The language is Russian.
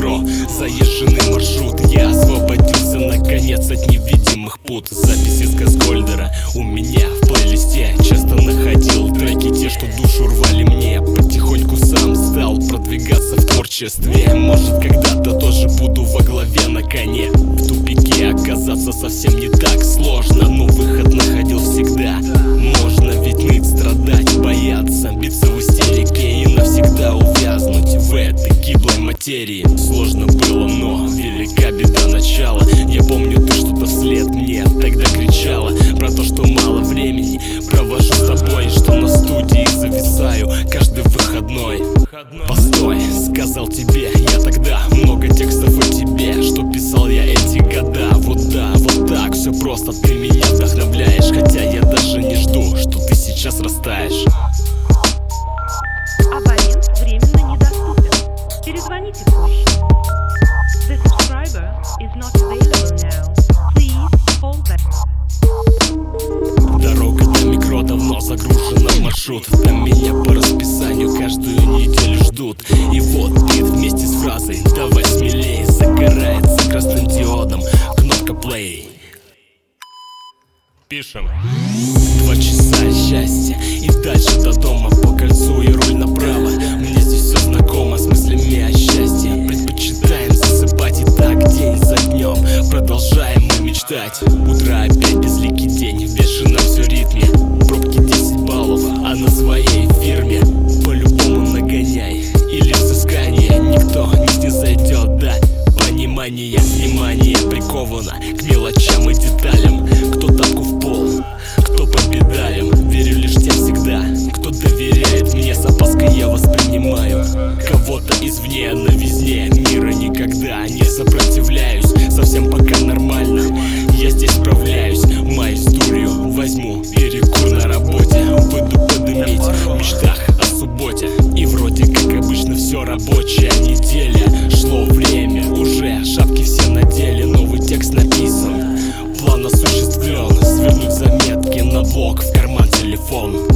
метро, заезженный маршрут. Я освободился наконец от невидимых пут. Записи с Газгольдера у меня в плейлисте. Часто находил треки те, что душу рвали мне. Потихоньку сам стал продвигаться в творчестве. Может, когда-то тоже буду во главе на коне. В тупике оказаться совсем не так сложно, но выход находил всегда. Можно ведь ныть, страдать, бояться, биться в истерике и навсегда увязнуть в этой гиблой материи. Сложно было, но велика беда начала. Я помню, ты что-то вслед мне тогда кричала про то, что мало времени провожу с тобой, что на студии зависаю каждый выходной. Постой, сказал тебе я тогда много текстов о тебе, что писал я эти года. Вот да, вот так, все просто, ты меня вдохновляешь, хотя я даже не жду, что ты сейчас растаешь. Абонент временно недоступен. Перезвоните позже. The subscriber is not available now. Please call back. Дорога до микро давно загружена в маршрут. Там меня по расписанию каждую неделю ждут. И вот бит вместе с фразой «давай смелей» загорается красным диодом кнопка play. Пишем. 2 часа счастья и дальше до дома по кольцу и руль направо. Мне здесь все знакомо с мыслями о счастье. Предпочитаем засыпать и так день за днем продолжаем мы мечтать. Утро опять безликий день, в бешеном все ритме. Пробки 10 баллов, а на своей фирме по-любому нагоняй или взыскание. Никто не снизойдет до понимания. Внимание приковано к мелочам и деталям. Кто тапку в пол, кто по педалям. Верю лишь тем всегда, кто доверяет мне. С опаской я воспринимаю кого-то извне. На везде мира никогда не сопротивляюсь. Совсем пока нормально, я здесь справляюсь. Маюсь дурью, возьму перекур на работе. Выйду подымить в мечтах о субботе. И вроде как обычно все рабочая неделя. Шло время, уже шапки все надели. Новый текст написан, план осуществлен. Свернуть заметки на блок, в карман телефон.